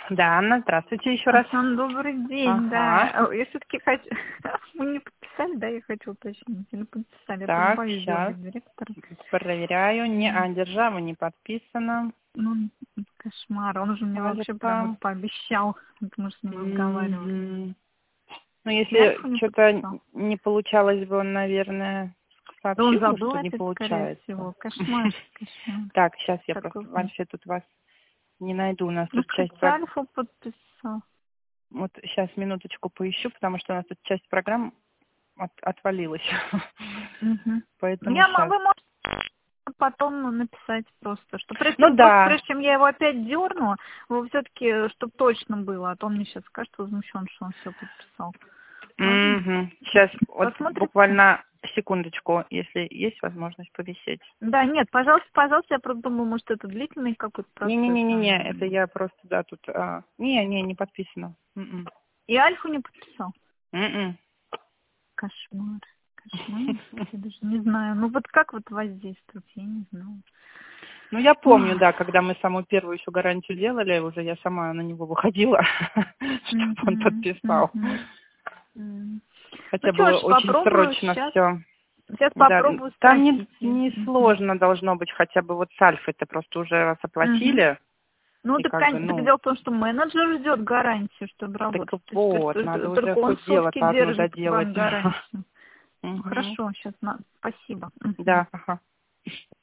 Да, Анна, здравствуйте еще раз. Оксана, добрый день, Ага. да. Я все-таки хочу... Мы не подписали, да, я хочу уточнить. Или подписали? Я просто Так, боюсь сейчас дергать директора. проверяю. Не Держава не подписано. Ну, кошмар. Он уже мне вообще прям Альфа. вот пообещал, вот мы с ним разговаривали. Мгм. Ну, И если Альфу не что-то подписал. не получалось бы, он, наверное, Да он сообщил бы, забыл что не опять, скорее получается. всего. Кошмар, кошмар. Так, сейчас я Такой просто в вот. Альфе тут вас не найду. У нас Ну, тут кстати, часть... Альфу подписал. Вот сейчас минуточку поищу, потому что у нас тут часть программ отвалилась. Угу. Поэтому Я сейчас. могу, может, потом написать просто, что Ну просто да. прежде чем я его опять дерну, вы все-таки, чтобы точно было, а то он мне сейчас скажет возмущен, что он все подписал. Ладно? Сейчас, вот Посмотрите. буквально секундочку, если есть возможность повисеть. Да, нет, пожалуйста, пожалуйста, я просто думаю, может, это длительный какой-то процесс. Не-не-не-не, это я просто, да, тут... не подписано. И Альфу не подписал. М-м. Кошмар. Кошмар. Я даже не знаю. Ну вот как вот воздействовать, я не знаю. Ну, я помню, Ой. да, когда мы самую первую еще гарантию делали, уже я сама на него выходила, чтобы он Мгм, подписал. мгм, м. Ну Хотя что было ж, очень попробую срочно сейчас. все. Сейчас Да, попробую там не, спросить ее. не сложно должно быть, хотя бы вот с Альфой-то просто уже раз Мгм. оплатили, Ну, и так, как бы, так ну, дело в том, что менеджер ждет гарантию, чтобы так работать. То есть вот, надо уже только он хоть сутки дело-то одно держит доделать. вам гарантию. Ну, Мгм. хорошо, сейчас спасибо. Мгм. Да, ага.